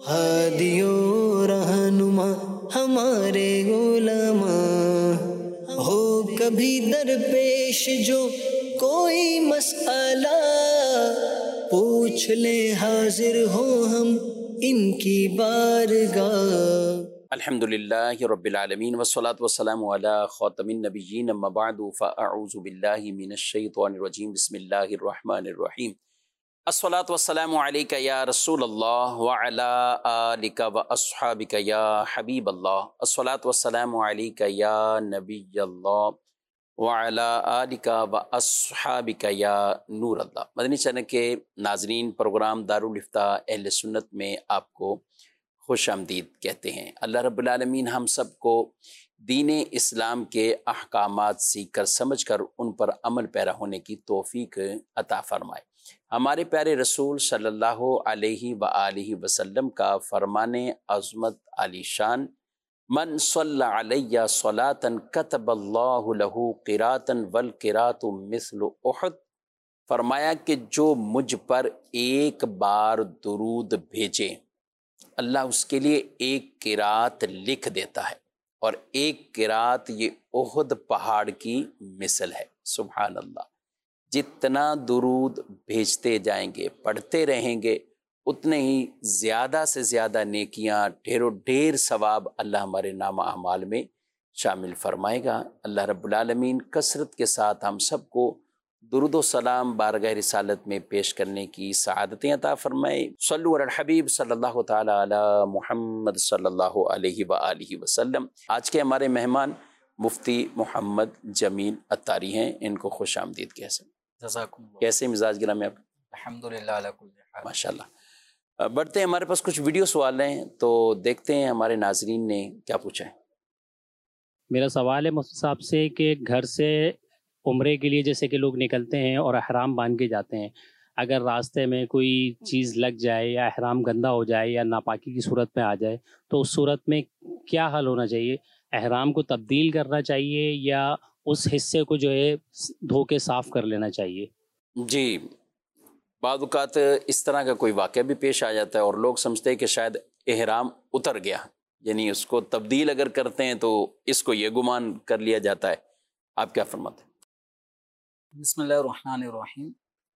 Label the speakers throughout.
Speaker 1: ہادیو رہنما ہمارے علماء، ہو کبھی درپیش جو کوئی مسئلہ، پوچھ لے حاضر ہو ہم ان کی بارگاہ۔
Speaker 2: الحمدللہ رب العالمین والصلاة والسلام علی خاتم النبیین، اما بعد فاعوذ باللہ من الشیطان الرجیم، بسم اللہ الرحمن الرحیم۔ الصلاة والسلام علیک یا رسول اللہ وعلی آلک واصحابک یا حبیب اللہ، الصلاة والسلام علیک یا نبی اللہ وعلی آلک واصحابک یا نور اللہ۔ مدنی چینل کے ناظرین، پروگرام دارالافتاء اہل سنت میں آپ کو خوش آمدید کہتے ہیں۔ اللہ رب العالمین ہم سب کو دین اسلام کے احکامات سیکھ کر سمجھ کر ان پر عمل پیرا ہونے کی توفیق عطا فرمائے۔ ہمارے پیارے رسول صلی اللہ علیہ وآلہ وسلم کا فرمان عظمت علی شان، من صلی علیہ صلاۃ کتب اللہ لہ قراۃ والقراۃ مثل احد، فرمایا کہ جو مجھ پر ایک بار درود بھیجے اللہ اس کے لیے ایک قرات لکھ دیتا ہے، اور ایک قرات یہ احد پہاڑ کی مثل ہے۔ سبحان اللہ، جتنا درود بھیجتے جائیں گے، پڑھتے رہیں گے، اتنے ہی زیادہ سے زیادہ نیکیاں، ڈھیر و ڈھیر ثواب اللہ ہمارے نام اعمال میں شامل فرمائے گا۔ اللہ رب العالمین کثرت کے ساتھ ہم سب کو درود و سلام بارگاہ رسالت میں پیش کرنے کی سعادتیں عطا فرمائے۔ صلو علی الحبیب صلی اللہ تعالی علی محمد صلی اللہ علیہ وآلہ وسلم۔ آج کے ہمارے مہمان مفتی محمد جمیل عطاری ہیں، ان کو خوش آمدید کیسے؟
Speaker 3: جزاکم اللہ۔
Speaker 2: کیسے مزاج گرام میں آپ؟
Speaker 3: الحمدللہ علی کل حال۔
Speaker 2: ماشاء اللہ۔ بڑھتے ہیں، ہمارے پاس کچھ ویڈیو سوال ہیں تو دیکھتے ہیں ہمارے ناظرین نے کیا پوچھا ہے۔
Speaker 4: میرا سوال ہے مفتی صاحب سے کہ گھر سے عمرے کے لیے جیسے کہ لوگ نکلتے ہیں اور احرام باندھ کے جاتے ہیں، اگر راستے میں کوئی چیز لگ جائے یا احرام گندا ہو جائے یا ناپاکی کی صورت میں آ جائے تو اس صورت میں کیا حل ہونا چاہیے؟ احرام کو تبدیل کرنا چاہیے یا اس حصے کو جو ہے دھو کے صاف کر لینا چاہیے؟
Speaker 2: جی، بعض اوقات اس طرح کا کوئی واقعہ بھی پیش آ جاتا ہے اور لوگ سمجھتے ہیں کہ شاید احرام اتر گیا، یعنی اس کو تبدیل اگر کرتے ہیں تو اس کو یہ گمان کر لیا جاتا ہے۔ آپ کیا فرماتے ہیں؟
Speaker 3: بسم اللہ الرحمن الرحیم۔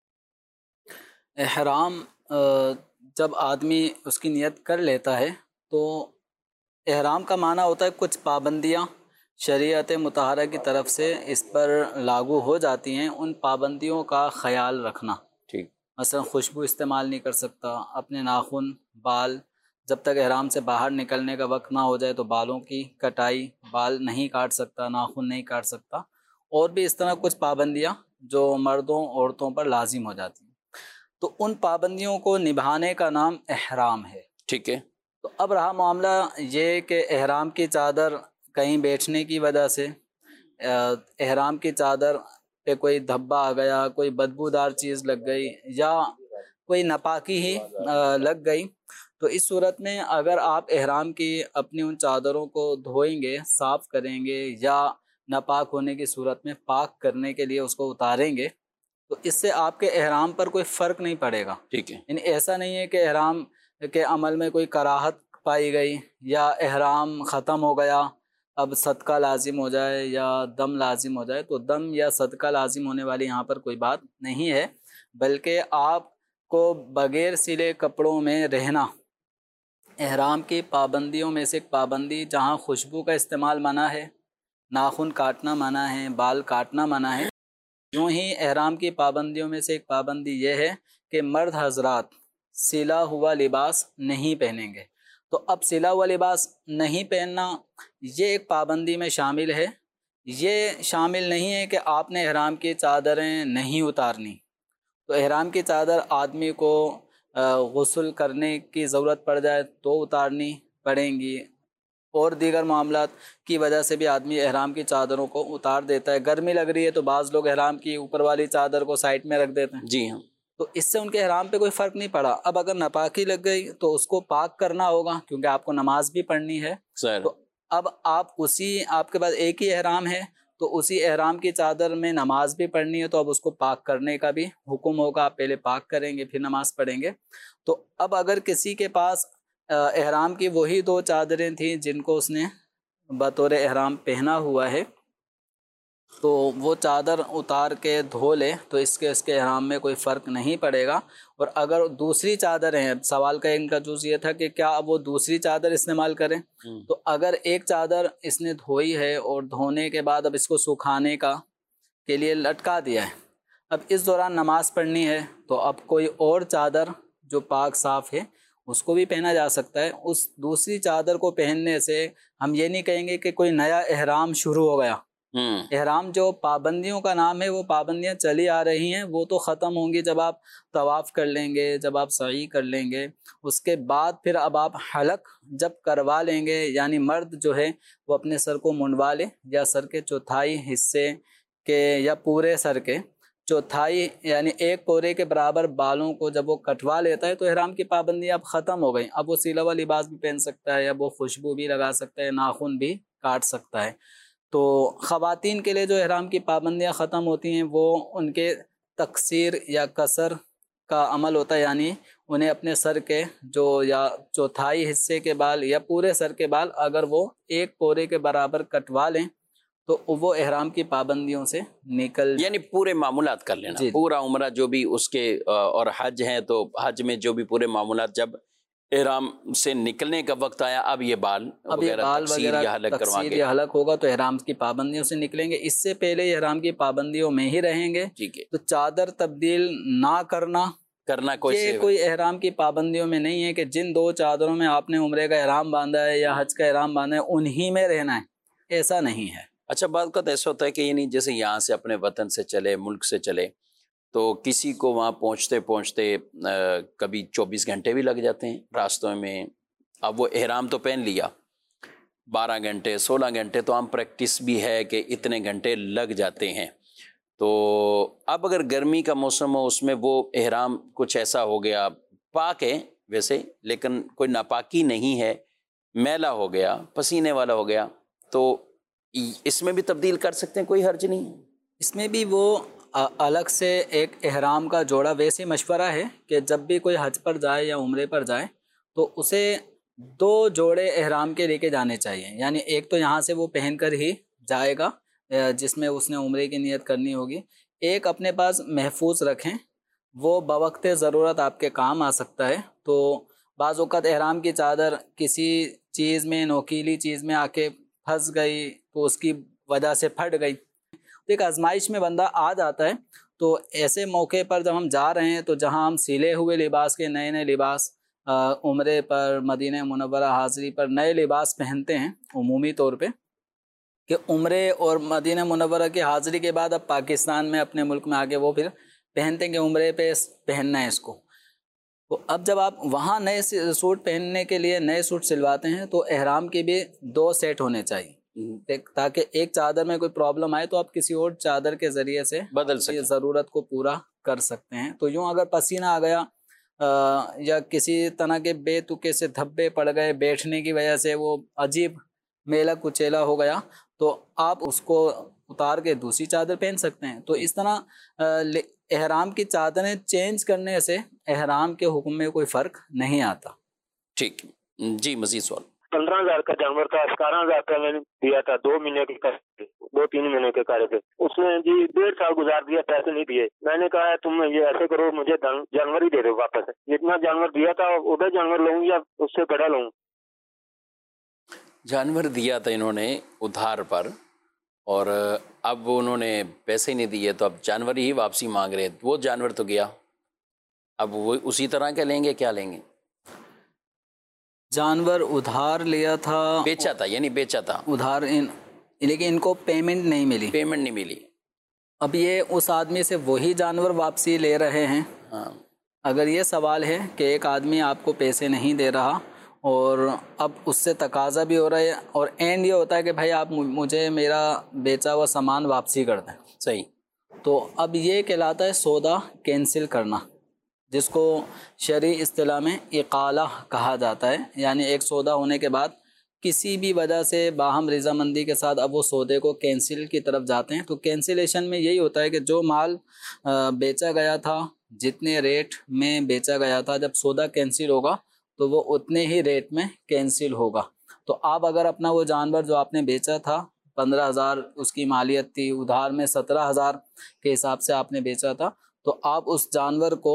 Speaker 3: احرام جب آدمی اس کی نیت کر لیتا ہے تو احرام کا معنی ہوتا ہے کچھ پابندیاں شریعت مطہرہ کی طرف سے اس پر لاگو ہو جاتی ہیں، ان پابندیوں کا خیال رکھنا۔
Speaker 2: ٹھیک،
Speaker 3: مثلا خوشبو استعمال نہیں کر سکتا، اپنے ناخن، بال، جب تک احرام سے باہر نکلنے کا وقت نہ ہو جائے تو بالوں کی کٹائی، بال نہیں کاٹ سکتا، ناخن نہیں کاٹ سکتا، اور بھی اس طرح کچھ پابندیاں جو مردوں عورتوں پر لازم ہو جاتی ہیں، تو ان پابندیوں کو نبھانے کا نام احرام ہے۔
Speaker 2: ٹھیک ہے۔
Speaker 3: تو اب رہا معاملہ یہ کہ احرام کی چادر کہیں بیٹھنے کی وجہ سے احرام کی چادر پہ کوئی دھبا آ گیا، کوئی بدبودار چیز لگ گئی یا کوئی ناپاکی ہی لگ گئی، تو اس صورت میں اگر آپ احرام کی اپنی ان چادروں کو دھوئیں گے، صاف کریں گے، یا ناپاک ہونے کی صورت میں پاک کرنے کے لیے اس کو اتاریں گے، تو اس سے آپ کے احرام پر کوئی فرق نہیں پڑے گا۔
Speaker 2: ٹھیک ہے،
Speaker 3: یعنی ایسا نہیں ہے کہ احرام کے عمل میں کوئی کراہت پائی گئی یا احرام ختم ہو گیا، اب صدقہ لازم ہو جائے یا دم لازم ہو جائے، تو دم یا صدقہ لازم ہونے والی یہاں پر کوئی بات نہیں ہے، بلکہ آپ کو بغیر سلے کپڑوں میں رہنا احرام کی پابندیوں میں سے ایک پابندی، جہاں خوشبو کا استعمال منع ہے، ناخن کاٹنا منع ہے، بال کاٹنا منع ہے، یوں ہی احرام کی پابندیوں میں سے ایک پابندی یہ ہے کہ مرد حضرات سلا ہوا لباس نہیں پہنیں گے۔ تو اب سلا ہوا لباس نہیں پہننا یہ ایک پابندی میں شامل ہے، یہ شامل نہیں ہے کہ آپ نے احرام کی چادریں نہیں اتارنی۔ تو احرام کی چادر آدمی کو غسل کرنے کی ضرورت پڑ جائے تو اتارنی پڑیں گی، اور دیگر معاملات کی وجہ سے بھی آدمی احرام کی چادروں کو اتار دیتا ہے۔ گرمی لگ رہی ہے تو بعض لوگ احرام کی اوپر والی چادر کو سائڈ میں رکھ دیتے ہیں،
Speaker 2: جی ہاں،
Speaker 3: تو اس سے ان کے احرام پہ کوئی فرق نہیں پڑا۔ اب اگر ناپاکی لگ گئی تو اس کو پاک کرنا ہوگا، کیونکہ آپ کو نماز بھی پڑھنی ہے، تو اب آپ آپ کے پاس ایک ہی احرام ہے تو اسی احرام کی چادر میں نماز بھی پڑھنی ہے، تو اب اس کو پاک کرنے کا بھی حکم ہوگا، آپ پہلے پاک کریں گے پھر نماز پڑھیں گے۔ تو اب اگر کسی کے پاس احرام کی وہی 2 چادریں تھیں جن کو اس نے بطور احرام پہنا ہوا ہے، تو وہ چادر اتار کے دھو لے تو اس کے احرام میں کوئی فرق نہیں پڑے گا۔ اور اگر دوسری چادر ہیں، سوال کا ان کا جز یہ تھا کہ کیا اب وہ دوسری چادر استعمال کریں، تو اگر ایک چادر اس نے دھوئی ہے اور دھونے کے بعد اب اس کو سکھانے کے لیے لٹکا دیا ہے، اب اس دوران نماز پڑھنی ہے، تو اب کوئی اور چادر جو پاک صاف ہے اس کو بھی پہنا جا سکتا ہے۔ اس دوسری چادر کو پہننے سے ہم یہ نہیں کہیں گے کہ کوئی نیا احرام شروع ہو گیا۔ احرام جو پابندیوں کا نام ہے، وہ پابندیاں چلی آ رہی ہیں، وہ تو ختم ہوں گی جب آپ طواف کر لیں گے، جب آپ سعی کر لیں گے، اس کے بعد پھر اب آپ حلق جب کروا لیں گے، یعنی مرد جو ہے وہ اپنے سر کو منڈوا لے، یا سر کے چوتھائی حصے کے یا پورے سر کے چوتھائی یعنی 1 پورے کے برابر بالوں کو جب وہ کٹوا لیتا ہے تو احرام کی پابندی اب ختم ہو گئی۔ اب وہ سلا ہوا لباس بھی پہن سکتا ہے، اب وہ خوشبو بھی لگا سکتا ہے، ناخن بھی کاٹ سکتا ہے۔ تو خواتین کے لیے جو احرام کی پابندیاں ختم ہوتی ہیں وہ ان کے تقصیر یا قصر کا عمل ہوتا ہے، یعنی انہیں اپنے سر کے جو یا چوتھائی حصے کے بال یا پورے سر کے بال اگر وہ 1 پورے کے برابر کٹوا لیں تو وہ احرام کی پابندیوں سے نکل،
Speaker 2: یعنی پورے معمولات کر لینا، پورا عمرہ جو بھی اس کے، اور حج ہیں تو حج میں جو بھی پورے معمولات، جب احرام سے نکلنے کا وقت آیا اب یہ بال وغیرہ یا
Speaker 3: حلق ہوگا تو احرام کی پابندیوں سے نکلیں گے۔ اس سے پہلے احرام کی پابندیوں میں ہی رہیں گے۔ تو چادر تبدیل نہ کرنا کوئی احرام کی پابندیوں میں نہیں ہے کہ جن 2 چادروں میں آپ نے عمرے کا احرام باندھا ہے یا حج کا احرام باندھا ہے انہی میں رہنا ہے، ایسا نہیں ہے۔
Speaker 2: اچھا، بعض کا ایسا ہوتا ہے کہ یعنی جیسے یہاں سے اپنے وطن سے چلے، ملک سے چلے، تو کسی کو وہاں پہنچتے پہنچتے کبھی 24 گھنٹے بھی لگ جاتے ہیں راستوں میں۔ اب وہ احرام تو پہن لیا، 12 گھنٹے 16 گھنٹے تو عام پریکٹس بھی ہے کہ اتنے گھنٹے لگ جاتے ہیں۔ تو اب اگر گرمی کا موسم ہو، اس میں وہ احرام کچھ ایسا ہو گیا، پاک ہے ویسے لیکن کوئی ناپاکی نہیں ہے، میلا ہو گیا، پسینے والا ہو گیا، تو اس میں بھی تبدیل کر سکتے ہیں، کوئی حرج نہیں؟
Speaker 3: اس میں بھی وہ الگ سے ایک احرام کا جوڑا، ویسے مشورہ ہے کہ جب بھی کوئی حج پر جائے یا عمرے پر جائے تو اسے 2 جوڑے احرام کے لے کے جانے چاہیے، یعنی ایک تو یہاں سے وہ پہن کر ہی جائے گا جس میں اس نے عمرے کی نیت کرنی ہوگی، ایک اپنے پاس محفوظ رکھیں، وہ بوقت ضرورت آپ کے کام آ سکتا ہے۔ تو بعض اوقات احرام کی چادر کسی چیز میں، نوکیلی چیز میں آ کے پھنس گئی تو اس کی وجہ سے پھٹ گئی، تو ایک آزمائش میں بندہ آ جاتا ہے۔ تو ایسے موقع پر جب ہم جا رہے ہیں تو جہاں ہم سلے ہوئے لباس کے نئے لباس عمرے پر، مدینہ منورہ حاضری پر نئے لباس پہنتے ہیں عمومی طور پہ، کہ عمرے اور مدینہ منورہ کی حاضری کے بعد اب پاکستان میں اپنے ملک میں آگے وہ پھر پہنتے ہیں کہ عمرے پہ پہننا ہے اس کو۔ تو اب جب آپ وہاں نئے سوٹ پہننے کے لیے نئے سوٹ سلواتے ہیں تو احرام کے بھی 2 سیٹ ہونے چاہیے، تاکہ ایک چادر میں کوئی پرابلم آئے تو آپ کسی اور چادر کے ذریعے سے
Speaker 2: بدل سکیں،
Speaker 3: ضرورت کو پورا کر سکتے ہیں۔ تو یوں اگر پسینہ آ گیا یا کسی طرح کے بے تکے سے دھبے پڑ گئے، بیٹھنے کی وجہ سے وہ عجیب میلا کچیلا ہو گیا، تو آپ اس کو اتار کے دوسری چادر پہن سکتے ہیں۔ تو اس طرح احرام کی چادریں چینج کرنے سے احرام کے حکم میں کوئی فرق نہیں آتا۔
Speaker 2: ٹھیک جی، مزید سوال۔
Speaker 5: 15,000 کا جانور تھا، 17,000 کا میں نے دیا تھا، 2 مہینے کے 2-3 مہینے کے قرض تھے، اس نے جی 1.5 سال گزار دیا، پیسے نہیں دیے۔ میں نے کہا تم یہ ایسے کرو، مجھے جانور ہی دے دو واپس، جتنا جانور دیا تھا ادھر جانور لوں یا اس سے بڑا لوں؟
Speaker 2: جانور دیا تھا انہوں نے ادھار پر، اور اب انہوں نے پیسے نہیں دیے تو اب جانور ہی واپسی مانگ رہے، وہ جانور تو گیا، اب وہ اسی طرح کے لیں گے، کیا لیں گے؟
Speaker 3: جانور ادھار لیا تھا،
Speaker 2: بیچا تھا، یعنی بیچا تھا
Speaker 3: ادھار، لیکن ان کو پیمنٹ نہیں ملی۔ اب یہ اس آدمی سے وہی جانور واپسی لے رہے ہیں۔ اگر یہ سوال ہے کہ ایک آدمی آپ کو پیسے نہیں دے رہا اور اب اس سے تقاضا بھی ہو رہا ہے، اور اینڈ یہ ہوتا ہے کہ بھائی آپ مجھے میرا بیچا ہوا سامان واپسی کر دیں،
Speaker 2: صحیح،
Speaker 3: تو اب یہ کہلاتا ہے سودا کینسل کرنا، جس کو شرعی اصطلاح میں اقالہ کہا جاتا ہے۔ یعنی ایک سودا ہونے کے بعد کسی بھی وجہ سے باہم رضامندی کے ساتھ اب وہ سودے کو کینسل کی طرف جاتے ہیں۔ تو کینسلیشن میں یہی ہوتا ہے کہ جو مال بیچا گیا تھا، جتنے ریٹ میں بیچا گیا تھا، جب سودا کینسل ہوگا تو وہ اتنے ہی ریٹ میں کینسل ہوگا. تو آپ اگر اپنا وہ جانور جو آپ نے بیچا تھا 15,000 اس کی مالیت تھی، ادھار میں 17,000 کے حساب سے آپ نے بیچا تھا، تو آپ اس جانور کو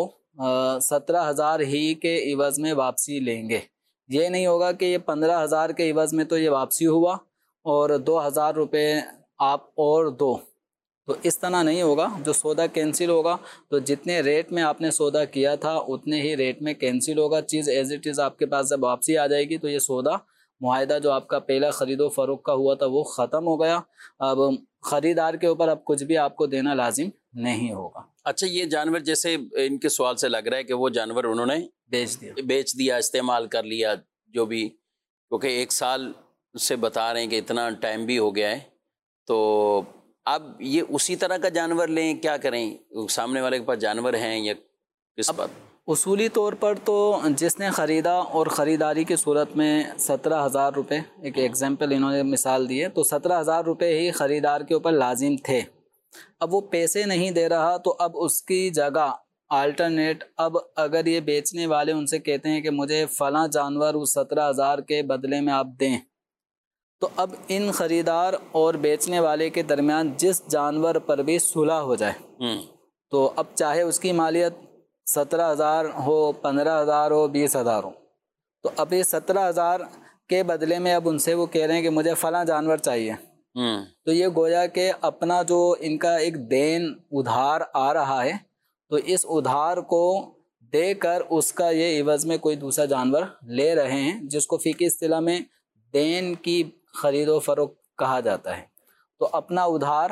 Speaker 3: 17,000 ہی کے عوض میں واپسی لیں گے. یہ نہیں ہوگا کہ یہ 15,000 کے عوض میں تو یہ واپسی ہوا اور 2,000 روپے آپ اور دو، تو اس طرح نہیں ہوگا. جو سودا کینسل ہوگا تو جتنے ریٹ میں آپ نے سودا کیا تھا اتنے ہی ریٹ میں کینسل ہوگا. چیز ایز اٹ از آپ کے پاس جب واپسی آ جائے گی تو یہ سودا معاہدہ جو آپ کا پہلا خرید و فروخت کا ہوا تھا وہ ختم ہو گیا. اب خریدار کے اوپر اب کچھ بھی آپ کو دینا لازم نہیں ہوگا.
Speaker 2: اچھا، یہ جانور جیسے ان کے سوال سے لگ رہا ہے کہ وہ جانور انہوں نے بیچ دیا، استعمال کر لیا، جو بھی، کیونکہ 1 سال سے بتا رہے ہیں کہ اتنا ٹائم بھی ہو گیا ہے، تو اب یہ اسی طرح کا جانور لیں، کیا کریں؟ سامنے والے کے پاس جانور ہیں یا کس بات؟
Speaker 3: اصولی طور پر تو جس نے خریدا اور خریداری کی صورت میں 17,000 روپے، ایک ایگزامپل انہوں نے مثال دی ہے، تو 17,000 روپے ہی خریدار کے اوپر لازم تھے. اب وہ پیسے نہیں دے رہا تو اب اس کی جگہ آلٹرنیٹ، اب اگر یہ بیچنے والے ان سے کہتے ہیں کہ مجھے فلاں جانور اس 17,000 کے بدلے میں آپ دیں، تو اب ان خریدار اور بیچنے والے کے درمیان جس جانور پر بھی صلح ہو جائے تو اب چاہے اس کی مالیت 17,000 ہو، 15,000 ہو، 20,000 ہو، تو اب یہ 17,000 کے بدلے میں اب ان سے وہ کہہ رہے ہیں کہ مجھے فلاں جانور چاہیے، تو یہ گویا کہ اپنا جو ان کا ایک دین ادھار آ رہا ہے تو اس ادھار کو دے کر اس کا یہ عوض میں کوئی دوسرا جانور لے رہے ہیں، جس کو فقہی اصطلاح میں دین کی خرید و فروخت کہا جاتا ہے. تو اپنا ادھار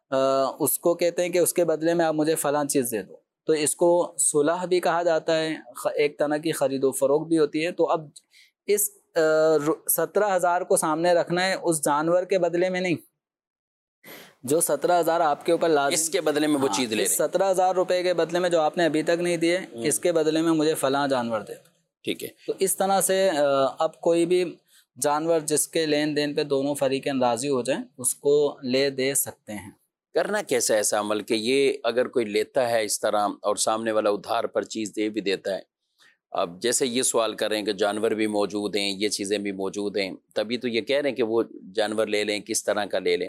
Speaker 3: اس کو کہتے ہیں کہ اس کے بدلے میں آپ مجھے فلاں چیز دے دو، تو اس کو صلح بھی کہا جاتا ہے، ایک طرح کی خرید و فروخت بھی ہوتی ہے. تو اب اس 17,000 کو سامنے رکھنا ہے اس جانور کے بدلے میں نہیں، جو 17,000 آپ کے اوپر لازم،
Speaker 2: اس کے بدلے میں وہ چیز لے رہے ہیں.
Speaker 3: 17,000 روپے کے بدلے میں جو آپ نے ابھی تک نہیں دیے، اس کے بدلے میں مجھے فلاں جانور دے دو.
Speaker 2: ٹھیک ہے.
Speaker 3: تو اس طرح سے اب کوئی بھی جانور جس کے لین دین پہ دونوں فریقین راضی ہو جائیں اس کو لے دے سکتے ہیں.
Speaker 2: کرنا کیسا ایسا عمل کہ یہ اگر کوئی لیتا ہے اس طرح اور سامنے والا ادھار پر چیز دے بھی دیتا ہے، اب جیسے یہ سوال کر رہے ہیں کہ جانور بھی موجود ہیں، یہ چیزیں بھی موجود ہیں، تبھی تو یہ کہہ رہے ہیں کہ وہ جانور لے لیں، کس طرح کا لے لیں.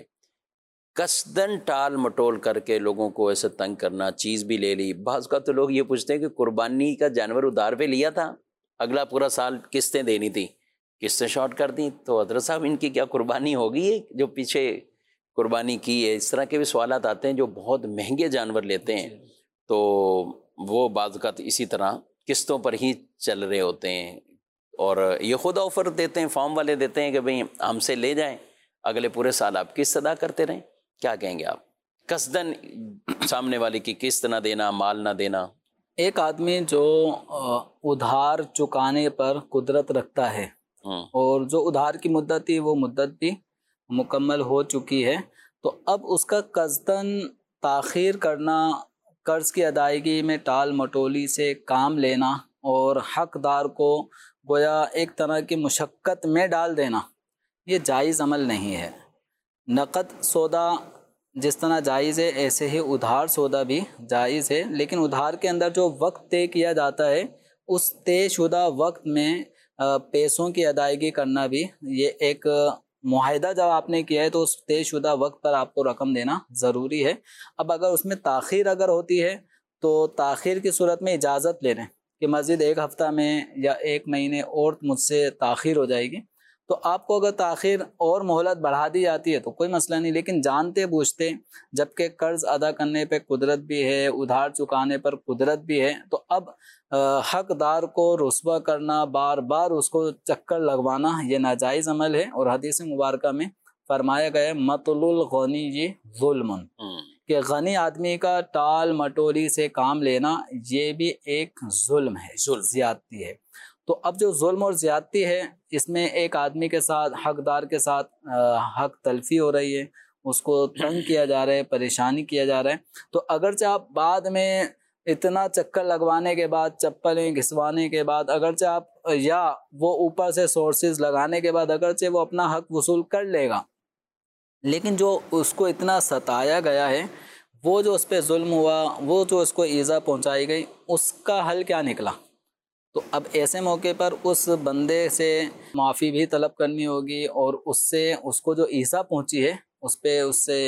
Speaker 2: قصدن ٹال مٹول کر کے لوگوں کو ایسے تنگ کرنا، چیز بھی لے لی. بعض کا تو لوگ یہ پوچھتے ہیں کہ قربانی کا جانور ادھار پہ لیا تھا، اگلا پورا سال قسطیں دینی تھی، قسطیں شارٹ کر دیں، تو حضرت صاحب ان کی کیا قربانی ہوگی ہے جو پیچھے قربانی کی ہے؟ اس طرح کے بھی سوالات آتے ہیں. جو بہت مہنگے جانور لیتے ہیں تو وہ بعض اوقات اسی طرح قسطوں پر ہی چل رہے ہوتے ہیں، اور یہ خود آفر دیتے ہیں، فارم والے دیتے ہیں کہ بھئی ہم سے لے جائیں، اگلے پورے سال آپ قسط ادا کرتے رہیں. کیا کہیں گے آپ؟ قصدن سامنے والے کی قسط نہ دینا، مال نہ دینا.
Speaker 3: ایک آدمی جو ادھار چکانے پر قدرت رکھتا ہے اور جو ادھار کی مدت تھی وہ مدت بھی مکمل ہو چکی ہے، تو اب اس کا قصدن تاخیر کرنا، قرض کی ادائیگی میں ٹال مٹولی سے کام لینا اور حقدار کو گویا ایک طرح کی مشقت میں ڈال دینا، یہ جائز عمل نہیں ہے. نقد سودا جس طرح جائز ہے ایسے ہی ادھار سودا بھی جائز ہے، لیکن ادھار کے اندر جو وقت طے کیا جاتا ہے اس طے شدہ وقت میں پیسوں کی ادائیگی کرنا بھی، یہ ایک معاہدہ جب آپ نے کیا ہے تو اس طے شدہ وقت پر آپ کو رقم دینا ضروری ہے. اب اگر اس میں تاخیر اگر ہوتی ہے تو تاخیر کی صورت میں اجازت لے لیں کہ مزید 1 ہفتہ میں یا 1 مہینے اور مجھ سے تاخیر ہو جائے گی، تو آپ کو اگر تاخیر اور مہلت بڑھا دی جاتی ہے تو کوئی مسئلہ نہیں. لیکن جانتے بوجھتے، جبکہ قرض ادا کرنے پہ قدرت بھی ہے، ادھار چکانے پر قدرت بھی ہے، تو اب حقدار کو رسوا کرنا، بار بار اس کو چکر لگوانا، یہ ناجائز عمل ہے. اور حدیث مبارکہ میں فرمایا گیا ہے مطل الغنی ظلم، کہ غنی آدمی کا ٹال مٹولی سے کام لینا یہ بھی ایک ظلم ہے، زیادتی ہے. تو اب جو ظلم اور زیادتی ہے اس میں ایک آدمی کے ساتھ، حقدار کے ساتھ حق تلفی ہو رہی ہے، اس کو تنگ کیا جا رہا ہے، پریشانی کیا جا رہا ہے. تو اگرچہ آپ بعد میں اتنا چکر لگوانے کے بعد، چپلیں گھسوانے کے بعد، اگرچہ آپ یا وہ اوپر سے سورسز لگانے کے بعد اگرچہ وہ اپنا حق وصول کر لے گا، لیکن جو اس کو اتنا ستایا گیا ہے، وہ جو اس پہ ظلم ہوا، وہ جو اس کو ایذا پہنچائی گئی، اس کا حل کیا نکلا؟ تو اب ایسے موقع پر اس بندے سے معافی بھی طلب کرنی ہوگی، اور اس سے اس کو جو ایذا پہنچی ہے اس پہ اس سے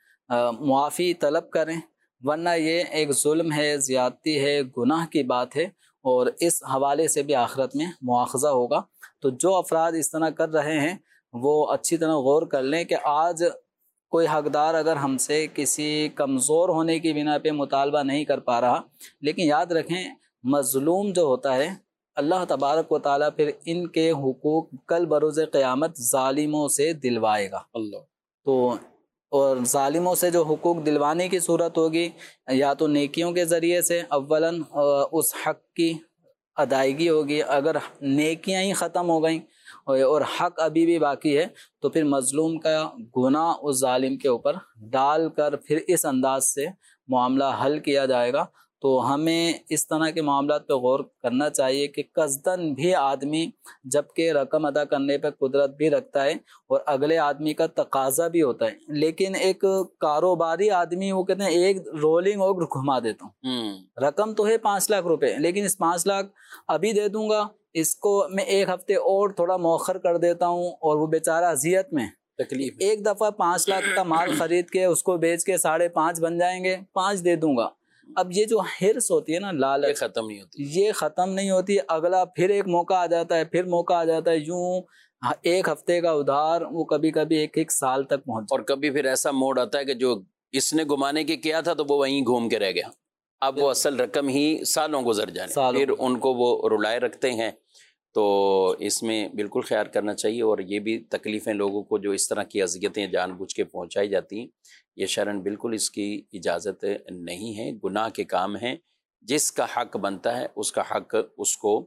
Speaker 3: معافی طلب کریں، ورنہ یہ ایک ظلم ہے، زیادتی ہے، گناہ کی بات ہے، اور اس حوالے سے بھی آخرت میں مواخذہ ہوگا۔ تو جو افراد اس طرح کر رہے ہیں وہ اچھی طرح غور کر لیں کہ آج کوئی حقدار اگر ہم سے کسی کمزور ہونے کی بنا پہ مطالبہ نہیں کر پا رہا، لیکن یاد رکھیں مظلوم جو ہوتا ہے اللہ تبارک و تعالیٰ پھر ان کے حقوق کل بروز قیامت ظالموں سے دلوائے گا۔
Speaker 2: اللہ۔
Speaker 3: تو اور ظالموں سے جو حقوق دلوانے کی صورت ہوگی، یا تو نیکیوں کے ذریعے سے اولاً اس حق کی ادائیگی ہوگی، اگر نیکیاں ہی ختم ہو گئیں اور حق ابھی بھی باقی ہے تو پھر مظلوم کا گناہ اس ظالم کے اوپر ڈال کر پھر اس انداز سے معاملہ حل کیا جائے گا۔ تو ہمیں اس طرح کے معاملات پہ غور کرنا چاہیے کہ قصداً بھی آدمی جبکہ رقم ادا کرنے پہ قدرت بھی رکھتا ہے اور اگلے آدمی کا تقاضا بھی ہوتا ہے، لیکن ایک کاروباری آدمی وہ کہتے ہیں ایک رولنگ اوور گھما دیتا ہوں، رقم تو ہے 5 لاکھ روپے، لیکن اس 5 لاکھ ابھی دے دوں گا، اس کو میں 1 ہفتے اور تھوڑا مؤخر کر دیتا ہوں، اور وہ بیچارہ اذیت میں
Speaker 2: تکلیف
Speaker 3: ایک دفعہ 5 لاکھ کا مال خرید کے اس کو بیچ کے 5.5 بن جائیں گے، 5 دے دوں گا۔ اب یہ جو حرص ہوتی ہے نا، لالچ،
Speaker 2: ختم نہیں ہوتی،
Speaker 3: یہ ختم نہیں ہوتی، اگلا پھر ایک موقع آ جاتا ہے، پھر موقع آ جاتا ہے، یوں 1 ہفتے کا ادھار وہ کبھی کبھی 1 سال تک پہنچ،
Speaker 2: اور کبھی پھر ایسا موڑ آتا ہے کہ جو اس نے گمانے کے کیا تھا تو وہ وہیں گھوم کے رہ گیا، اب وہ اصل رقم ہی سالوں گزر جانے، پھر ان کو وہ رلائے رکھتے ہیں۔ تو اس میں بالکل خیال کرنا چاہیے، اور یہ بھی تکلیفیں لوگوں کو جو اس طرح کی اذیتیں جان بوجھ کے پہنچائی جاتی ہیں، یہ شرعاً بالکل اس کی اجازت نہیں ہے، گناہ کے کام ہیں۔ جس کا حق بنتا ہے اس کا حق اس کو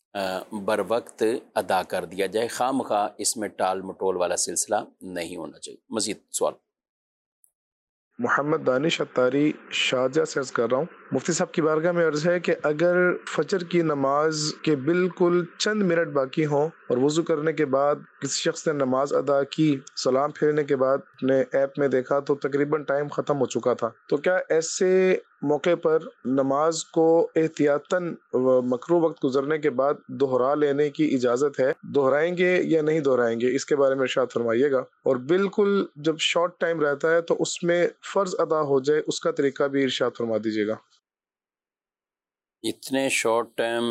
Speaker 2: بر وقت ادا کر دیا جائے، خواہ مخواہ اس میں ٹال مٹول والا سلسلہ نہیں ہونا چاہیے۔ مزید سوال۔
Speaker 6: محمد دانش اتاری شارجہ سے عرض کر رہا ہوں، مفتی صاحب کی بارگاہ میں عرض ہے کہ اگر فجر کی نماز کے بالکل چند منٹ باقی ہوں اور وضو کرنے کے بعد کسی شخص نے نماز ادا کی، سلام پھیرنے کے بعد اپنے ایپ میں دیکھا تو تقریباً ٹائم ختم ہو چکا تھا، تو کیا ایسے موقع پر نماز کو احتیاطاً مکروہ وقت گزرنے کے بعد دہرا لینے کی اجازت ہے؟ دہرائیں گے یا نہیں دہرائیں گے، اس کے بارے میں ارشاد فرمائیے گا۔ اور بالکل جب شارٹ ٹائم رہتا ہے تو اس میں فرض ادا ہو جائے، اس کا طریقہ بھی ارشاد فرما دیجیے گا۔
Speaker 2: اتنے شارٹ ٹائم،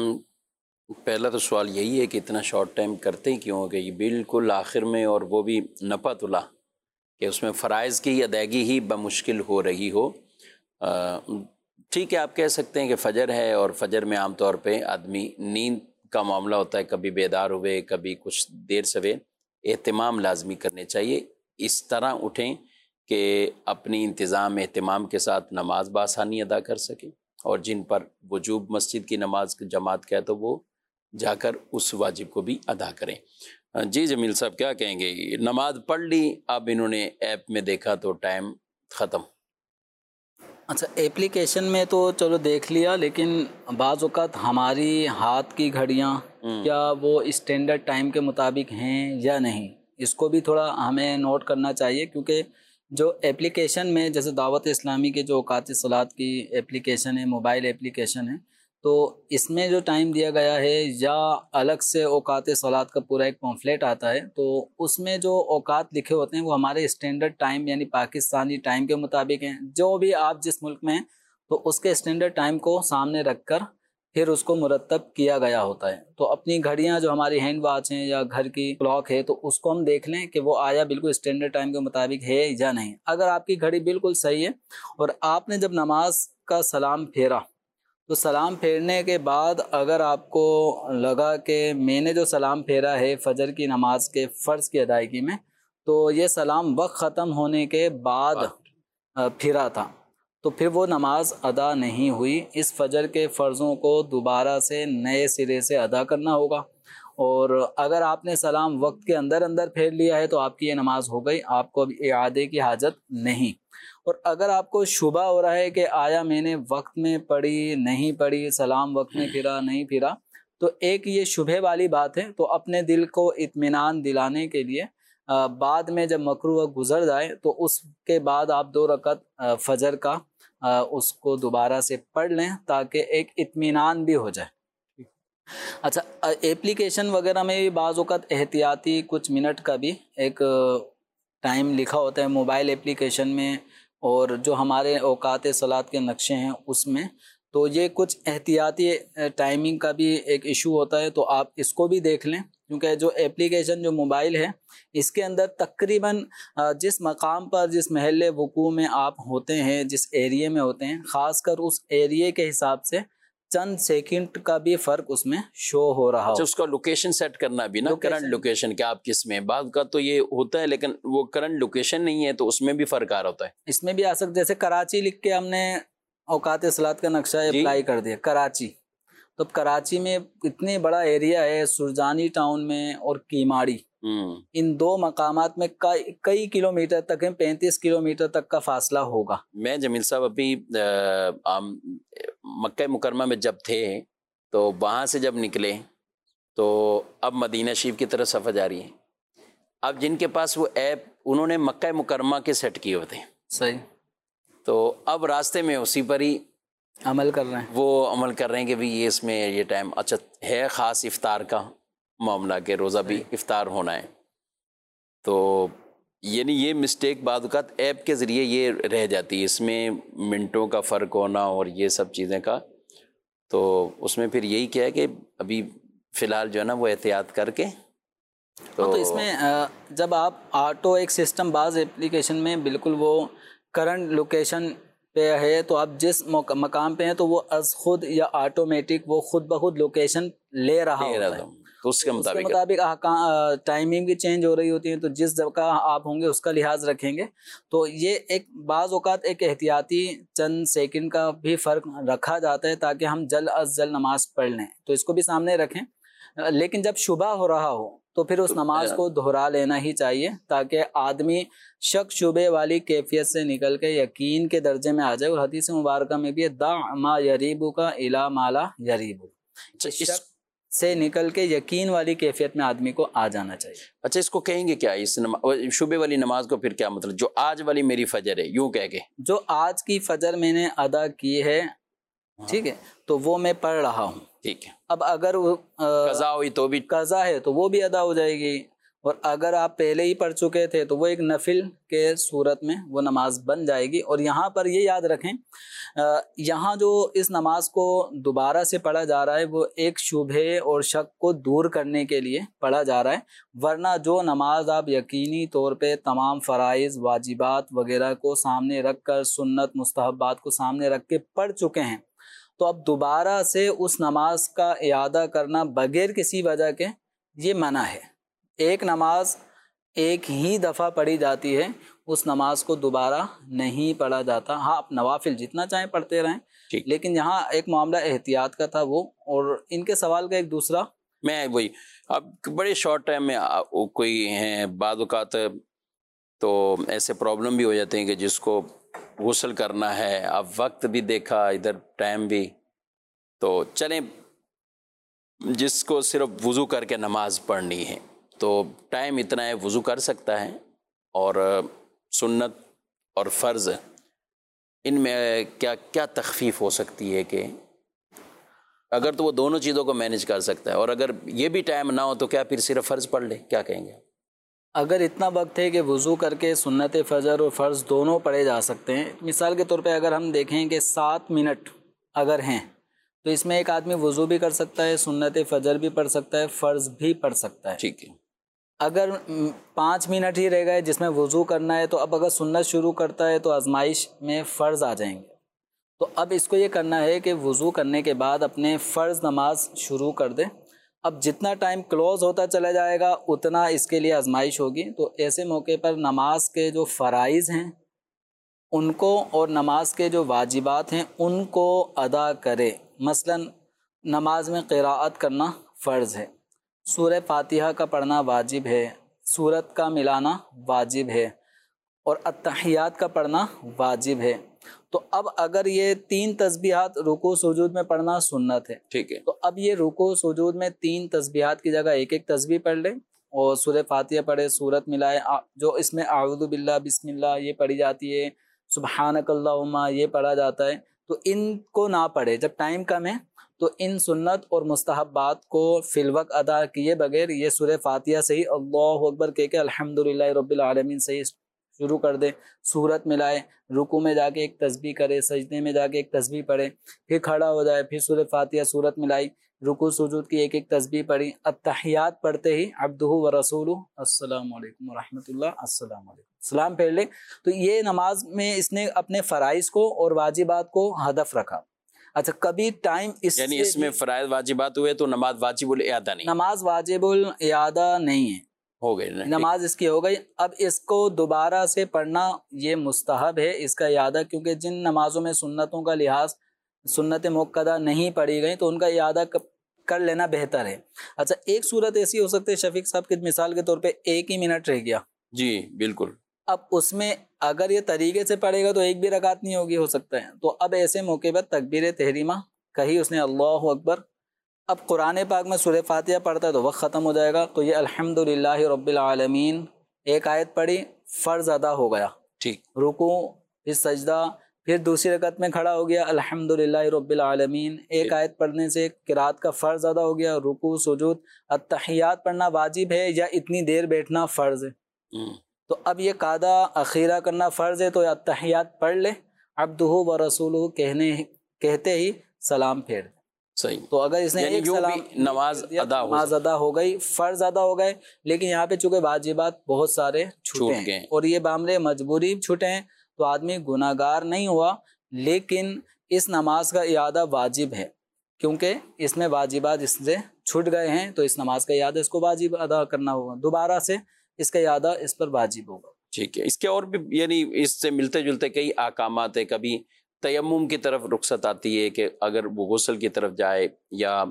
Speaker 2: پہلا تو سوال یہی ہے کہ اتنا شارٹ ٹائم کرتے ہی کیوں کہ یہ بالکل آخر میں، اور وہ بھی نپا تلا کہ اس میں فرائض کی ادائیگی ہی بمشکل ہو رہی ہو۔ ٹھیک ہے، آپ کہہ سکتے ہیں کہ فجر ہے، اور فجر میں عام طور پہ آدمی نیند کا معاملہ ہوتا ہے، کبھی بیدار ہوئے کبھی کچھ دیر سوے، اہتمام لازمی کرنے چاہیے، اس طرح اٹھیں کہ اپنی انتظام اہتمام کے ساتھ نماز بآسانی ادا کر سکیں، اور جن پر وجوب مسجد کی نماز جماعت کا ہے تو وہ جا کر اس واجب کو بھی ادا کریں۔ جی جمیل صاحب کیا کہیں گے؟ نماز پڑھ لی، اب انہوں نے ایپ میں دیکھا تو ٹائم ختم۔
Speaker 3: اچھا، ایپلیکیشن میں تو چلو دیکھ لیا، لیکن بعض اوقات ہماری ہاتھ کی گھڑیاں کیا وہ اسٹینڈرڈ ٹائم کے مطابق ہیں یا نہیں، اس کو بھی تھوڑا ہمیں نوٹ کرنا چاہیے، کیونکہ جو ایپلیکیشن میں جیسے دعوت اسلامی کے جو اوقات صلاۃ کی ایپلیکیشن ہے، موبائل ایپلیکیشن ہے، تو اس میں جو ٹائم دیا گیا ہے یا الگ سے اوقات صلاۃ کا پورا ایک پمفلیٹ آتا ہے، تو اس میں جو اوقات لکھے ہوتے ہیں وہ ہمارے اسٹینڈرڈ ٹائم یعنی پاکستانی ٹائم کے مطابق ہیں، جو بھی آپ جس ملک میں ہیں تو اس کے اسٹینڈرڈ ٹائم کو سامنے رکھ کر پھر اس کو مرتب کیا گیا ہوتا ہے۔ تو اپنی گھڑیاں جو ہماری ہینڈ واچ ہیں یا گھر کی کلاک ہے، تو اس کو ہم دیکھ لیں کہ وہ آیا بالکل اسٹینڈرڈ ٹائم کے مطابق ہے یا نہیں۔ اگر آپ کی گھڑی بالکل صحیح ہے اور آپ نے جب نماز کا سلام پھیرا، تو سلام پھیرنے کے بعد اگر آپ کو لگا کہ میں نے جو سلام پھیرا ہے فجر کی نماز کے فرض کی ادائیگی میں، تو یہ سلام وقت ختم ہونے کے بعد پھرا تھا، تو پھر وہ نماز ادا نہیں ہوئی۔ اس فجر کے فرضوں کو دوبارہ سے نئے سرے سے ادا کرنا ہوگا، اور اگر آپ نے سلام وقت کے اندر اندر پھیر لیا ہے تو آپ کی یہ نماز ہو گئی، آپ کو اب اعادے کی حاجت نہیں۔ اور اگر آپ کو شبہ ہو رہا ہے کہ آیا میں نے وقت میں پڑھی نہیں پڑھی، سلام وقت میں پھرا نہیں پھرا، تو ایک یہ شبہ والی بات ہے، تو اپنے دل کو اطمینان دلانے کے لیے بعد میں جب مکروہ گزر جائے تو اس کے بعد آپ 2 رکعت فجر کا اس کو دوبارہ سے پڑھ لیں، تاکہ ایک اطمینان بھی ہو جائے۔ اچھا، ایپلیکیشن وغیرہ میں بھی بعض اوقات احتیاطی کچھ منٹ کا بھی ایک ٹائم لکھا ہوتا ہے موبائل ایپلیکیشن میں، اور جو ہمارے اوقات صلاۃ کے نقشے ہیں اس میں، تو یہ کچھ احتیاطی ٹائمنگ کا بھی ایک ایشو ہوتا ہے، تو آپ اس کو بھی دیکھ لیں، کیونکہ جو ایپلیکیشن جو موبائل ہے اس کے اندر تقریباً جس مقام پر جس محل وقوع میں آپ ہوتے ہیں، جس ایریے میں ہوتے ہیں، خاص کر اس ایریے کے حساب سے چند سیکنڈ کا بھی فرق اس میں شو ہو رہا ہو۔
Speaker 2: اس کا لوکیشن سیٹ کرنا بھی نا، کرنٹ لوکیشن کہ آپ کس میں، بعض کا تو یہ ہوتا ہے لیکن وہ کرنٹ لوکیشن نہیں ہے تو اس میں بھی فرق آ رہا ہوتا ہے۔
Speaker 3: اس میں بھی آ سکتا، جیسے کراچی لکھ کے ہم نے اوقات صلاۃ کا نقشہ اپلائی کر دیا کراچی، تو کراچی میں اتنے بڑا ایریا ہے، سرجانی ٹاؤن میں اور کیماڑی، ان دو مقامات میں کئی کلومیٹر تک ہیں، 35 کلومیٹر تک کا فاصلہ ہوگا۔
Speaker 2: میں جمیل صاحب ابھی مکہ مکرمہ میں جب تھے تو وہاں سے جب نکلے تو اب مدینہ شریف کی طرف سفر جاری ہے، اب جن کے پاس وہ ایپ انہوں نے مکہ مکرمہ کے سیٹ کیے ہوتے ہیں،
Speaker 3: صحیح،
Speaker 2: تو اب راستے میں اسی پر ہی
Speaker 3: عمل کر رہے ہیں،
Speaker 2: وہ عمل کر رہے ہیں کہ بھی یہ اس میں یہ ٹائم اچھا ہے، خاص افطار کا معاملہ کہ روزہ بھی افطار ہونا ہے، تو یعنی یہ مسٹیک بعض اوقات ایپ کے ذریعے یہ رہ جاتی ہے، اس میں منٹوں کا فرق ہونا اور یہ سب چیزیں کا، تو اس میں پھر یہی کیا ہے کہ ابھی فی الحال جو ہے نا وہ احتیاط کر کے
Speaker 3: تو اس میں جب آپ آٹو ایک سسٹم بعض ایپلیکیشن میں بالکل وہ کرنٹ لوکیشن پہ ہے، تو آپ جس مقام پہ ہیں تو وہ از خود یا آٹومیٹک وہ خود بخود لوکیشن لے رہا ہوتا ہے،
Speaker 2: تو اس کے مطابق
Speaker 3: ٹائمنگ بھی چینج ہو رہی ہوتی ہے، تو جس جگہ آپ ہوں گے اس کا لحاظ رکھیں گے، تو یہ ایک بعض اوقات ایک احتیاطی چند سیکنڈ کا بھی فرق رکھا جاتا ہے تاکہ ہم جلد از جلد نماز پڑھ لیں، تو اس کو بھی سامنے رکھیں، لیکن جب شبہ ہو رہا ہو تو پھر اس نماز کو دہرا لینا ہی چاہیے تاکہ آدمی شک شبے والی کیفیت سے نکل کے یقین کے درجے میں آ جائے، اور حدیث مبارکہ میں بھی دع ما یریبک الی ما لا یریبک، شک سے نکل کے یقین والی کیفیت میں آدمی کو آ جانا چاہیے۔
Speaker 2: اچھا اس کو کہیں گے کیا، اس شبے والی نماز کو پھر کیا مطلب، جو آج والی میری فجر ہے یوں کہہ کے،
Speaker 3: جو آج کی فجر میں نے ادا کی ہے، ٹھیک ہے، تو وہ میں پڑھ رہا ہوں،
Speaker 2: ٹھیک ہے،
Speaker 3: اب اگر
Speaker 2: قضا ہوئی تو بھی
Speaker 3: قضا ہے تو وہ بھی ادا ہو جائے گی، اور اگر آپ پہلے ہی پڑھ چکے تھے تو وہ ایک نفل کے صورت میں وہ نماز بن جائے گی۔ اور یہاں پر یہ یاد رکھیں، یہاں جو اس نماز کو دوبارہ سے پڑھا جا رہا ہے وہ ایک شبہے اور شک کو دور کرنے کے لیے پڑھا جا رہا ہے، ورنہ جو نماز آپ یقینی طور پہ تمام فرائض واجبات وغیرہ کو سامنے رکھ کر، سنت مستحبات کو سامنے رکھ کے پڑھ چکے ہیں، تو اب دوبارہ سے اس نماز کا اعادہ کرنا بغیر کسی وجہ کے یہ منع ہے۔ ایک نماز ایک ہی دفعہ پڑھی جاتی ہے، اس نماز کو دوبارہ نہیں پڑھا جاتا، ہاں آپ نوافل جتنا چاہیں پڑھتے رہیں، لیکن یہاں ایک معاملہ احتیاط کا تھا وہ، اور ان کے سوال کا ایک دوسرا،
Speaker 2: میں وہی اب بڑے شارٹ ٹائم میں کوئی ہیں بعض اوقات تو ایسے پرابلم بھی ہو جاتے ہیں کہ جس کو غسل کرنا ہے، اب وقت بھی دیکھا ادھر ٹائم بھی، تو چلیں جس کو صرف وضو کر کے نماز پڑھنی ہے تو ٹائم اتنا ہے وضو کر سکتا ہے، اور سنت اور فرض ان میں کیا کیا تخفیف ہو سکتی ہے کہ اگر تو وہ دونوں چیزوں کو مینج کر سکتا ہے، اور اگر یہ بھی ٹائم نہ ہو تو کیا پھر صرف فرض پڑھ لے، کیا کہیں گے؟
Speaker 3: اگر اتنا وقت ہے کہ وضو کر کے سنت فجر اور فرض دونوں پڑھے جا سکتے ہیں، مثال کے طور پہ اگر ہم دیکھیں کہ 7 منٹ اگر ہیں تو اس میں ایک آدمی وضو بھی کر سکتا ہے، سنت فجر بھی پڑھ سکتا ہے، فرض بھی پڑھ سکتا ہے،
Speaker 2: ٹھیک ہے۔
Speaker 3: اگر 5 منٹ ہی رہ گئے جس میں وضو کرنا ہے، تو اب اگر سنت شروع کرتا ہے تو آزمائش میں فرض آ جائیں گے، تو اب اس کو یہ کرنا ہے کہ وضو کرنے کے بعد اپنے فرض نماز شروع کر دے، اب جتنا ٹائم کلوز ہوتا چلا جائے گا اتنا اس کے لیے آزمائش ہوگی، تو ایسے موقع پر نماز کے جو فرائض ہیں ان کو اور نماز کے جو واجبات ہیں ان کو ادا کرے، مثلا نماز میں قراءت کرنا فرض ہے، سورہ فاتحہ کا پڑھنا واجب ہے، سورت کا ملانا واجب ہے، اور التحیات کا پڑھنا واجب ہے، تو اب اگر یہ 3 تسبیحات رکوع سجود میں پڑھنا سنت ہے،
Speaker 2: ٹھیک ہے،
Speaker 3: تو اب یہ رکوع سجود میں 3 تسبیحات کی جگہ ایک تسبیح پڑھ لے اور سورہ فاتحہ پڑھے، سورت ملائے، جو اس میں اعوذ باللہ بسم اللہ یہ پڑھی جاتی ہے، سبحانک اللہم یہ پڑھا جاتا ہے، تو ان کو نہ پڑھے، جب ٹائم کم ہے تو ان سنت اور مستحبات کو فی الوقت ادا کیے بغیر یہ سورہ فاتحہ سے ہی اللہ اکبر کہہ کے الحمدللہ رب العالمین سے ہی شروع کر دے، صورت ملائے، رکوع میں جا کے ایک تسبیح کرے، سجدے میں جا کے ایک تسبیح پڑھے، پھر کھڑا ہو جائے، پھر سورہ فاتحہ صورت ملائی، رکوع سجود کی ایک ایک تسبیح پڑھی، التحیات پڑھتے ہی عبدہ و رسولہ السلام علیکم ورحمۃ اللہ، السلام علیکم، سلام پھیر لے۔ تو یہ نماز میں اس نے اپنے فرائض کو اور واجبات کو ہدف رکھا۔ اچھا، کبھی ٹائم
Speaker 2: یعنی اس میں فرائض واجبات ہوئے تو نماز واجب الاعادہ نہیں،
Speaker 3: نماز واجب الاعادہ نہیں ہے،
Speaker 2: ہو گئی
Speaker 3: نماز اس کی ہو گئی۔ اب اس کو دوبارہ سے پڑھنا یہ مستحب ہے، اس کا اعادہ، کیونکہ جن نمازوں میں سنتوں کا لحاظ سنت موقدہ نہیں پڑھی گئی تو ان کا اعادہ کر لینا بہتر ہے۔ اچھا، ایک صورت ایسی ہو سکتی ہے شفیق صاحب کی مثال کے طور پہ 1 ہی منٹ رہ گیا،
Speaker 2: جی بالکل،
Speaker 3: اب اس میں اگر یہ طریقے سے پڑھے گا تو ایک بھی رکعت نہیں ہوگی، ہو سکتا ہے، تو اب ایسے موقع پر تکبیر تحریمہ کہی اس نے اللہ اکبر۔ اب قرآن پاک میں سورہ فاتحہ پڑھتا ہے تو وقت ختم ہو جائے گا، تو یہ الحمدللہ رب العالمین ایک آیت پڑھی، فرض ادا ہو گیا،
Speaker 2: ٹھیک،
Speaker 3: رکوع، پھر سجدہ، پھر دوسری رکعت میں کھڑا ہو گیا الحمدللہ رب العالمین، ایک آیت پڑھنے سے قرات کا فرض ادا ہو گیا، رکوع سجود، التحیات پڑھنا واجب ہے یا اتنی دیر بیٹھنا فرض ہے؟ تو اب یہ قاعدہ اخیرہ کرنا فرض ہے، تو التحیات پڑھ لے، عبدہ و رسولہ کہتے ہی سلام پھیر دے۔
Speaker 2: صحیح،
Speaker 3: تو اگر اس نے
Speaker 2: یعنی
Speaker 3: ایک
Speaker 2: یوں
Speaker 3: سلام
Speaker 2: بھی نماز ادا ہو
Speaker 3: نماز ادا ہو گئی، فرض ادا ہو گئے، لیکن یہاں پہ چونکہ واجبات بہت سارے چھوٹے
Speaker 2: چھوٹ گئے
Speaker 3: ہیں اور یہ معاملے مجبوری چھوٹے ہیں، تو آدمی گناہ گار نہیں ہوا، لیکن اس نماز کا اعادہ واجب ہے، کیونکہ اس میں واجبات اس سے چھوٹ گئے ہیں، تو اس نماز کا اعادہ اس کو واجب ادا کرنا ہوگا، دوبارہ سے اس کا اعادہ اس پر واجب ہوگا۔
Speaker 2: ٹھیک ہے، اس کے اور بھی یعنی اس سے ملتے جلتے کئی احکامات ہیں، کبھی تیمم کی طرف رخصت آتی ہے کہ اگر وہ غسل کی طرف جائے یا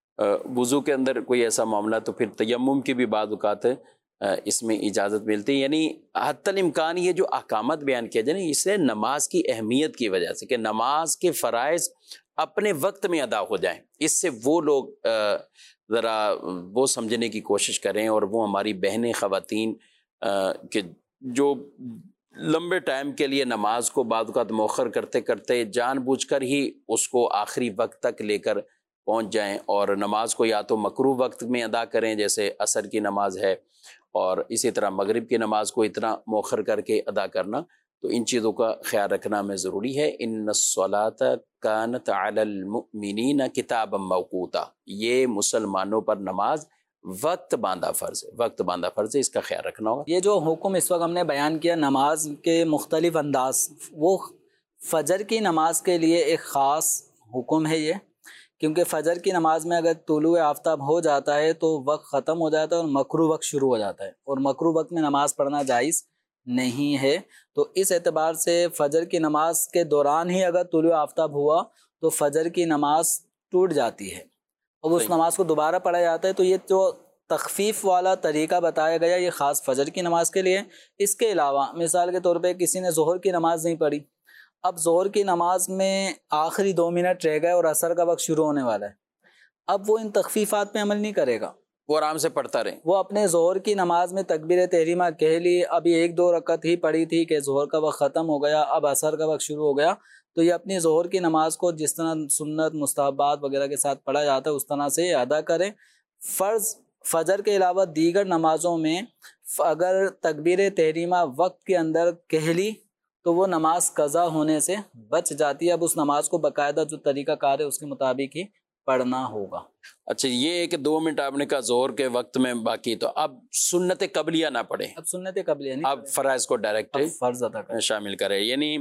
Speaker 2: وضو کے اندر کوئی ایسا معاملہ تو پھر تیمم کی بھی بعض اوقات اس میں اجازت ملتی ہے، یعنی حتی الامکان یہ جو احکامات بیان کیا جائے نا، اس سے نماز کی اہمیت کی وجہ سے کہ نماز کے فرائض اپنے وقت میں ادا ہو جائیں، اس سے وہ لوگ ذرا وہ سمجھنے کی کوشش کریں، اور وہ ہماری بہنیں خواتین کہ جو لمبے ٹائم کے لیے نماز کو بعض اوقات مؤخر کرتے کرتے جان بوجھ کر ہی اس کو آخری وقت تک لے کر پہنچ جائیں، اور نماز کو یا تو مکروہ وقت میں ادا کریں جیسے عصر کی نماز ہے، اور اسی طرح مغرب کی نماز کو اتنا مؤخر کر کے ادا کرنا، تو ان چیزوں کا خیال رکھنا ہمیں ضروری ہے۔ ان الصلاۃ کانت علی المؤمنین کتابا موقوتا، یہ مسلمانوں پر نماز وقت باندھا فرض ہے، وقت باندھا فرض ہے، اس کا خیال رکھنا ہوگا۔
Speaker 3: یہ جو حکم اس وقت ہم نے بیان کیا نماز کے مختلف انداز، وہ فجر کی نماز کے لیے ایک خاص حکم ہے یہ، کیونکہ فجر کی نماز میں اگر طلوع آفتاب ہو جاتا ہے تو وقت ختم ہو جاتا ہے اور مکروہ وقت شروع ہو جاتا ہے، اور مکروہ وقت میں نماز پڑھنا جائز نہیں ہے، تو اس اعتبار سے فجر کی نماز کے دوران ہی اگر طلوع آفتاب ہوا تو فجر کی نماز ٹوٹ جاتی ہے اور اس نماز کو دوبارہ پڑھا جاتا ہے۔ تو یہ جو تخفیف والا طریقہ بتایا گیا یہ خاص فجر کی نماز کے لیے۔ اس کے علاوہ مثال کے طور پہ کسی نے ظہر کی نماز نہیں پڑھی، اب ظہر کی نماز میں آخری 2 منٹ رہ گئے اور عصر کا وقت شروع ہونے والا ہے، اب وہ ان تخفیفات پہ عمل نہیں کرے گا،
Speaker 2: وہ آرام سے پڑھتا رہے،
Speaker 3: وہ اپنے ظہر کی نماز میں تکبیر تحریمہ کہہ لی، ابھی 1-2 رکعت ہی پڑھی تھی کہ ظہر کا وقت ختم ہو گیا، اب عصر کا وقت شروع ہو گیا، تو یہ اپنی ظہر کی نماز کو جس طرح سنت مستحبات وغیرہ کے ساتھ پڑھا جاتا ہے اس طرح سے ادا کریں۔ فرض فجر کے علاوہ دیگر نمازوں میں اگر تکبیر تحریمہ وقت کے اندر کہہ لی تو وہ نماز قضا ہونے سے بچ جاتی ہے، اب اس نماز کو باقاعدہ جو طریقہ کار ہے اس کے مطابق ہی پڑھنا ہوگا۔
Speaker 2: اچھا، یہ ہے کہ 2 منٹ آپ نے کہا ظہر کے وقت میں باقی، تو اب سنت قبلیہ نہ پڑھیں،
Speaker 3: اب سنت قبلیہ نہیں،
Speaker 2: اب فرائض کو ڈائریکٹ
Speaker 3: اب فرض ادا کریں،
Speaker 2: شامل کرے، یعنی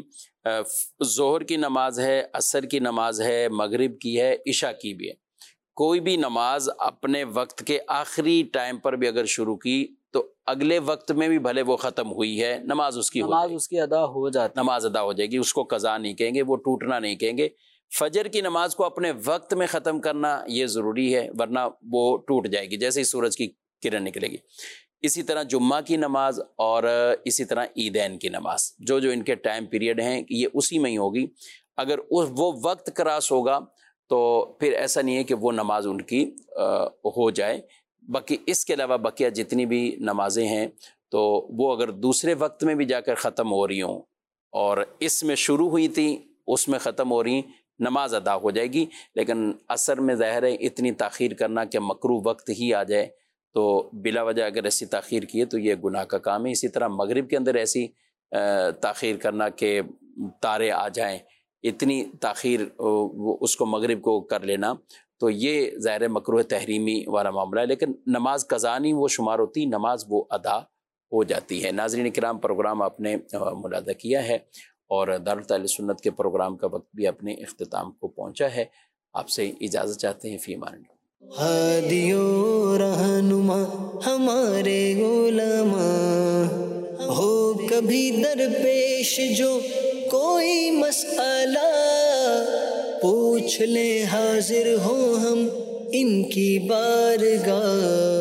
Speaker 2: ظہر کی نماز ہے، عصر کی نماز ہے، مغرب کی ہے، عشاء کی بھی ہے، کوئی بھی نماز اپنے وقت کے آخری ٹائم پر بھی اگر شروع کی تو اگلے وقت میں بھی بھلے وہ ختم ہوئی ہے، نماز اس کی
Speaker 3: نماز اس کی ادا ہو جاتی،
Speaker 2: نماز ادا ہو جائے گی، اس کو قضا نہیں کہیں گے، وہ ٹوٹنا نہیں کہیں گے۔ فجر کی نماز کو اپنے وقت میں ختم کرنا یہ ضروری ہے، ورنہ وہ ٹوٹ جائے گی جیسے ہی سورج کی کرن نکلے گی۔ اسی طرح جمعہ کی نماز اور اسی طرح عیدین کی نماز، جو ان کے ٹائم پیریڈ ہیں یہ اسی میں ہی ہوگی، اگر وہ وقت کراس ہوگا تو پھر ایسا نہیں ہے کہ وہ نماز ان کی ہو جائے۔ باقی اس کے علاوہ بقیہ جتنی بھی نمازیں ہیں تو وہ اگر دوسرے وقت میں بھی جا کر ختم ہو رہی ہوں اور اس میں شروع ہوئی تھی اس میں ختم ہو رہی، نماز ادا ہو جائے گی. لیکن عصر میں ظاہر ہے اتنی تاخیر کرنا کہ مکروہ وقت ہی آ جائے تو بلا وجہ اگر ایسی تاخیر کیے تو یہ گناہ کا کام ہے. اسی طرح مغرب کے اندر ایسی تاخیر کرنا کہ تارے آ جائیں، اتنی تاخیر اس کو مغرب کو کر لینا، تو یہ ظاہر مکروہ تحریمی والا معاملہ ہے. لیکن نماز قضا نہیں وہ شمار ہوتی، نماز وہ ادا ہو جاتی ہے. ناظرین کرام، پروگرام آپ نے ملاحظہ کیا ہے اور دارالحدیث اہل سنت کے پروگرام کا وقت بھی اپنے اختتام کو پہنچا ہے. آپ سے اجازت چاہتے ہیں. فی امان اللہ.
Speaker 1: ہادی و رہنما ہمارے علماء، ہو کبھی درپیش جو کوئی مسئلہ، پوچھ لیں حاضر ہوں ہم ان کی بارگاہ.